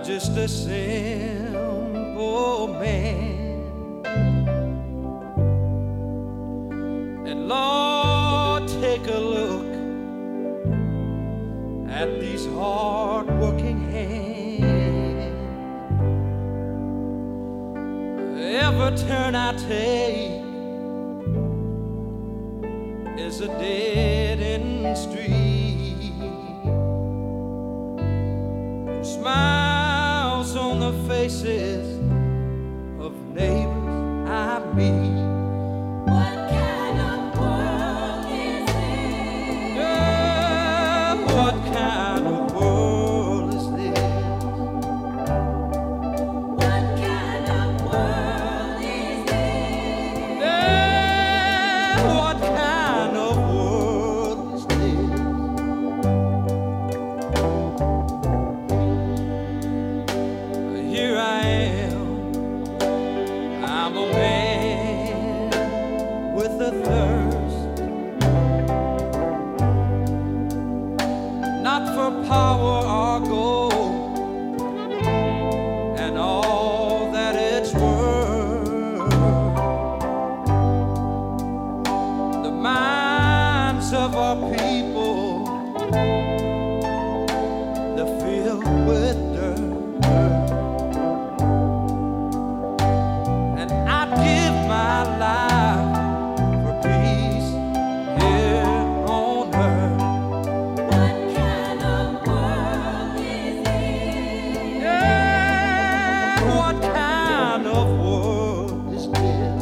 just a simple man. And Lord, take a look at these hard-working hands. Every turn I take is a dead-end street. Smiles on the faces of neighbors I meet. What kind of world is this? Yeah, what kind of world is this? What kind of world is this? Yeah, what kind of world is this? Here I am, I'm a man with a thirst, not for power or gold and all that it's worth. The minds of our people, they're filled with dirt. And I'd give my life for peace here on earth. What kind of world is this? Yeah, what kind of world is this?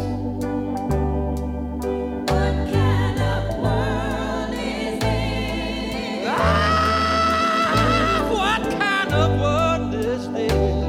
What kind of world is this? Ah, what kind of world is this?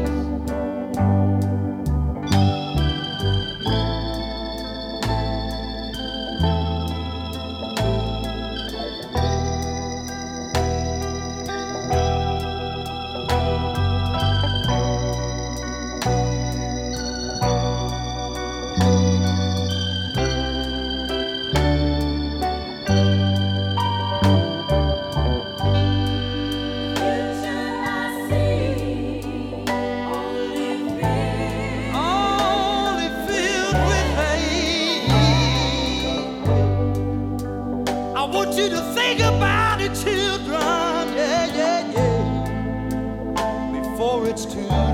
Future I see only fear. Only filled with hate. I want you to think about it, children, yeah, yeah, yeah, before it's too